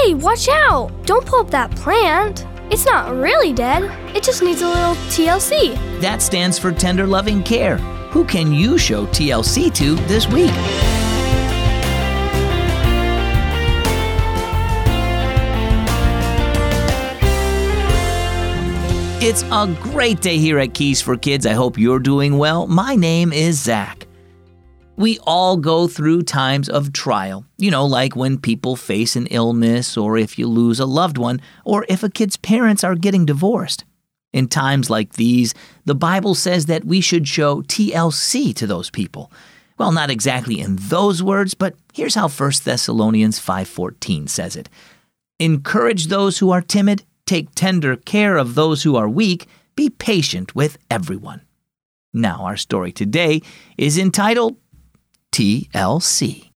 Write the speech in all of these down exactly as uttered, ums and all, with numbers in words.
Hey, watch out! Don't pull up that plant. It's not really dead. It just needs a little T L C. That stands for Tender Loving Care. Who can you show T L C to this week? It's a great day here at Keys for Kids. I hope you're doing well. My name is Zach. We all go through times of trial, you know, like when people face an illness, or if you lose a loved one, or if a kid's parents are getting divorced. In times like these, the Bible says that we should show T L C to those people. Well, not exactly in those words, but here's how First Thessalonians five fourteen says it. Encourage those who are timid, take tender care of those who are weak, be patient with everyone. Now, our story today is entitled T L C.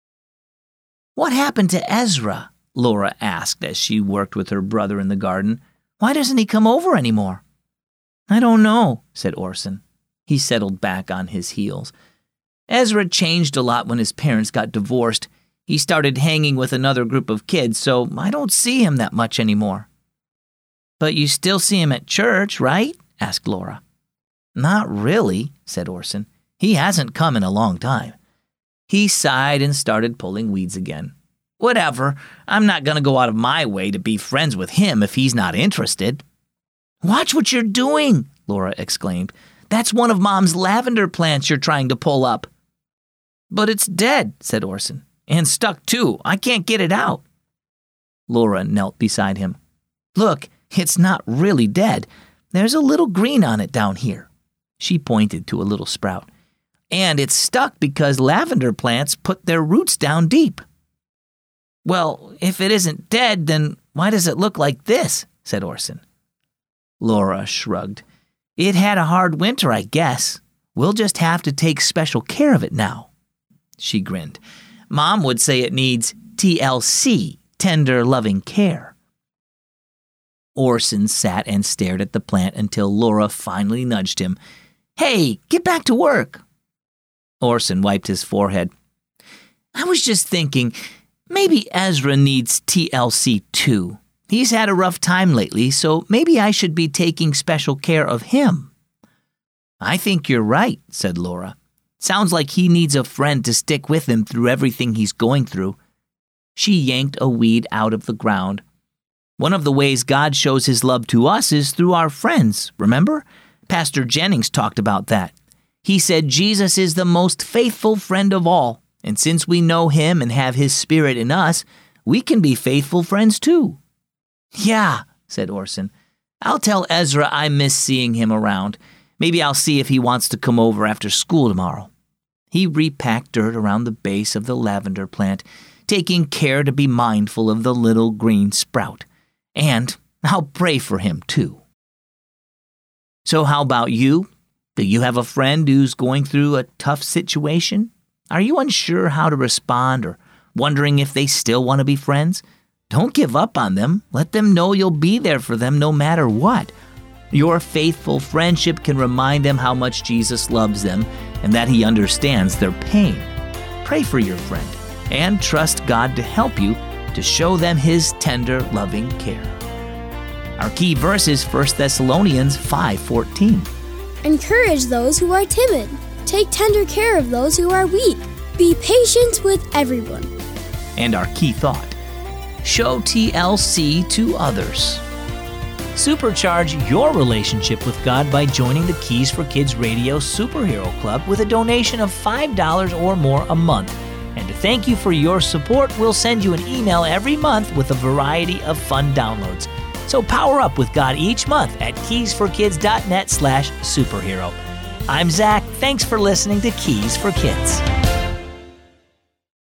What happened to Ezra? Laura asked as she worked with her brother in the garden. Why doesn't he come over anymore? I don't know, said Orson. He settled back on his heels. Ezra changed a lot when his parents got divorced. He started hanging with another group of kids, so I don't see him that much anymore. But you still see him at church, right? Asked Laura. Not really, said Orson. He hasn't come in a long time. He sighed and started pulling weeds again. Whatever, I'm not going to go out of my way to be friends with him if he's not interested. Watch what you're doing, Laura exclaimed. That's one of Mom's lavender plants you're trying to pull up. But it's dead, said Orson. And stuck too. I can't get it out. Laura knelt beside him. Look, it's not really dead. There's a little green on it down here. She pointed to a little sprout. And it's stuck because lavender plants put their roots down deep. Well, if it isn't dead, then why does it look like this? Said Orson. Laura shrugged. It had a hard winter, I guess. We'll just have to take special care of it now. She grinned. Mom would say it needs T L C, tender loving care. Orson sat and stared at the plant until Laura finally nudged him. Hey, get back to work. Orson wiped his forehead. I was just thinking, maybe Ezra needs T L C too. He's had a rough time lately, so maybe I should be taking special care of him. I think you're right, said Laura. Sounds like he needs a friend to stick with him through everything he's going through. She yanked a weed out of the ground. One of the ways God shows his love to us is through our friends, remember? Pastor Jennings talked about that. He said Jesus is the most faithful friend of all, and since we know him and have his spirit in us, we can be faithful friends too. Yeah, said Orson. I'll tell Ezra I miss seeing him around. Maybe I'll see if he wants to come over after school tomorrow. He repacked dirt around the base of the lavender plant, taking care to be mindful of the little green sprout. And I'll pray for him too. So how about you? Do you have a friend who's going through a tough situation? Are you unsure how to respond or wondering if they still want to be friends? Don't give up on them. Let them know you'll be there for them no matter what. Your faithful friendship can remind them how much Jesus loves them and that he understands their pain. Pray for your friend and trust God to help you to show them his tender, loving care. Our key verse is First Thessalonians five fourteen. Encourage those who are timid. Take tender care of those who are weak. Be patient with everyone. And our key thought, show T L C to others. Supercharge your relationship with God by joining the Keys for Kids Radio Superhero Club with a donation of five dollars or more a month. And to thank you for your support, we'll send you an email every month with a variety of fun downloads. So power up with God each month at keysforkids.net slash superhero. I'm Zach. Thanks for listening to Keys for Kids.